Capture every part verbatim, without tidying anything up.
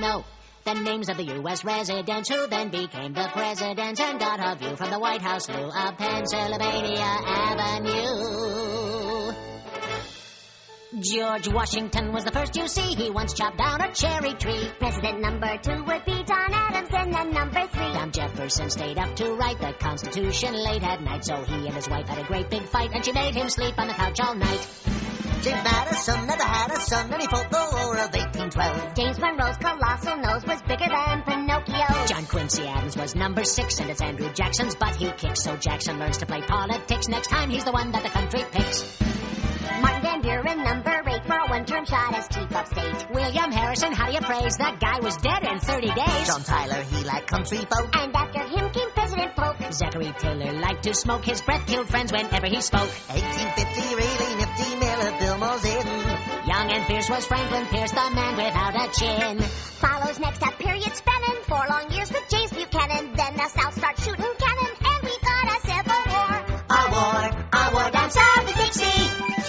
know the names of the U S residents who then became the presidents and got a view from the White House view of Pennsylvania Avenue. George Washington was the first you see. He once chopped down a cherry tree. President number two would be John Adams, and then number three. Tom Jefferson stayed up to write the Constitution late at night, so he and his wife had a great big fight, and she made him sleep on the couch all night. James Madison never had a son, and he fought the War of eighteen twelve. James Monroe's colossal nose was bigger than Pinocchio. John Quincy Adams was number six, and it's Andrew Jackson's butt he kicks, so Jackson learns to play politics. Next time he's the one that the country picks. Martin Van Buren, number eight, for a one-term shot as chief of state. William Harrison, how do you praise? That guy was dead in thirty days. John Tyler, he liked country folk. And after him came President Polk. Zachary Taylor liked to smoke. His breath killed friends whenever he spoke. eighteen fifty, really nifty, Miller Fillmore's in. Young and fierce was Franklin Pierce, the man without a chin. Follows next a period spanning four long years with James Buchanan. Then the South starts shooting cannon, and we got a civil war. Our war, our war down south of Dixie.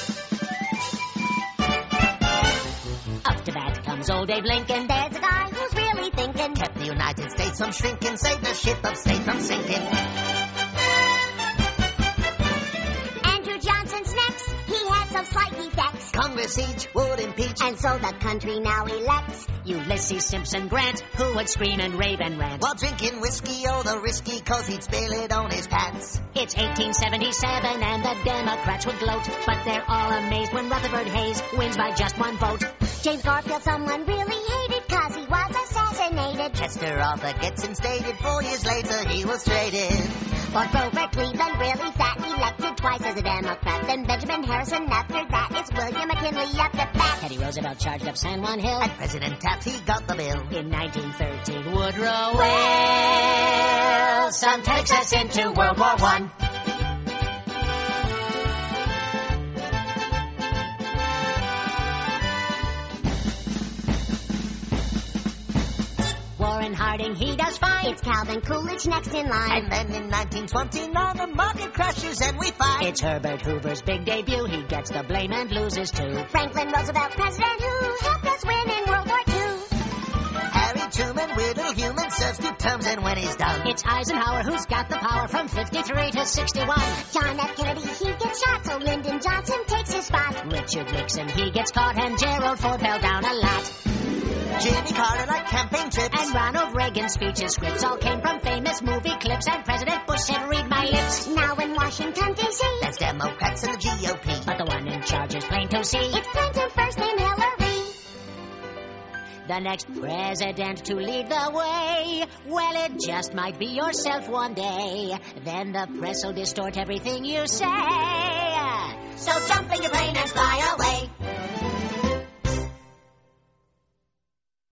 Up to bat comes old Abe Lincoln. There's a guy who's really thinking. Kept the United States from shrinking, saved the ship of state from sinking. Andrew Johnson's next. He had some slight defects. Congress each would impeach. And so the country now elects Ulysses Simpson Grant, who would scream and rave and rant while drinking whiskey, oh the risky, cause he'd spill it on his pants. It's eighteen seventy-seven and the Democrats would gloat, but they're all amazed when Rutherford Hayes wins by just one vote. James Garfield someone really hated cause he was assassinated. Chester Arthur gets instated, four years later he was traded. Ford Grover Cleveland, really fat, elected twice as a Democrat. Then Benjamin Harrison, after that it's William McKinley up the bat. Teddy Roosevelt charged up San Juan Hill. And President Taft, he got the bill. In nineteen thirteen, Woodrow Wilson takes us into World War One. Warren Harding, he does fine. It's Calvin Coolidge next in line. And then in nineteen twenty-nine, the market crashes and we fight. It's Herbert Hoover's big debut. He gets the blame and loses too. Franklin Roosevelt, president who helped us win in World War Two. Harry Truman, weird little human, serves two terms and when he's done. It's Eisenhower who's got the power from fifty-three to sixty-one. John F. Kennedy, he gets shot, so Lyndon Johnson takes his spot. Richard Nixon, he gets caught, and Gerald Ford fell down a lot. Jimmy Carter like campaign trips. And Ronald Reagan's speeches, scripts all came from famous movie clips. And President Bush said, read my lips. Now in Washington, D C, there's Democrats and the G O P. But the one in charge is plain to see. It's Clinton, first name Hillary. The next president to lead the way, well, it just might be yourself one day. Then the press will distort everything you say. So